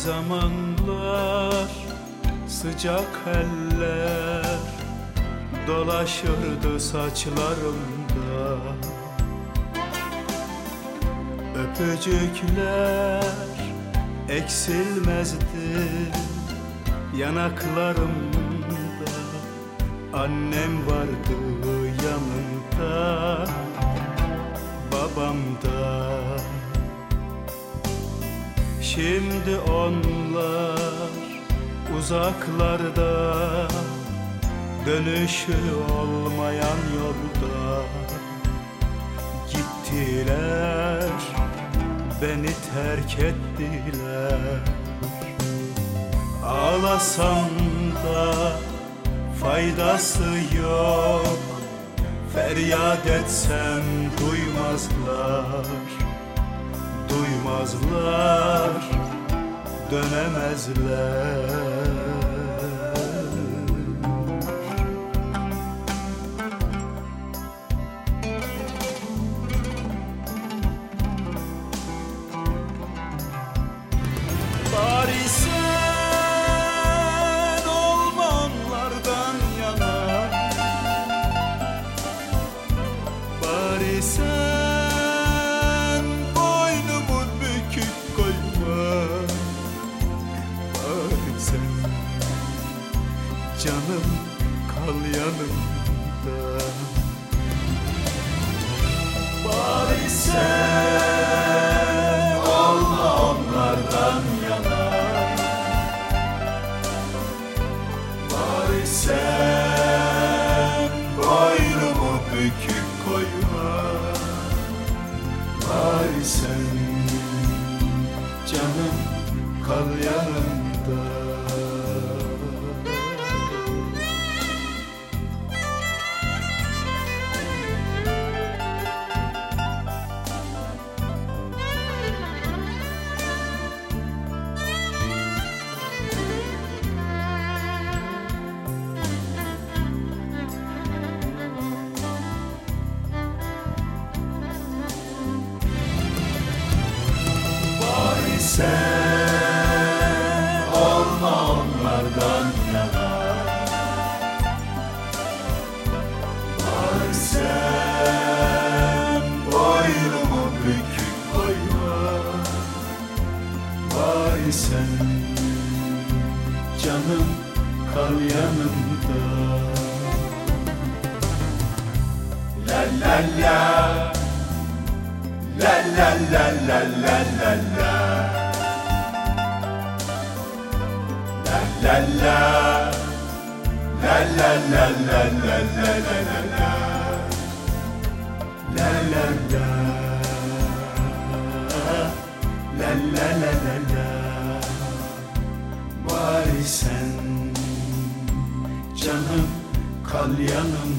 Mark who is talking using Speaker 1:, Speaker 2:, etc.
Speaker 1: zamanlar sıcak eller dolaşırdı saçlarımda. Öpücükler eksilmezdi yanaklarımda. Annem vardı yanımda, babam da. Şimdi onlar uzaklarda, dönüşü olmayan yolda. Gittiler, beni terk ettiler. Ağlasam da faydası yok, feryat etsem duymazlar. Duymazlar, dönemezler. Bari sen olma onlardan yana, bari sen boynumu bükük koyma, bari sen canım kal yanımda. Bari sen olma onlardan yana, bari sen boynumu bükük koyma, bari sen canım kal yanımda. Sen olma onlardan yana, bari sen boynumu bükük koyma, bari sen canım kal yanımda. La la la, la la la la la la la. La la, la la la la la la la la, la la la, la la la la la. Bari sen canım kal yanımda.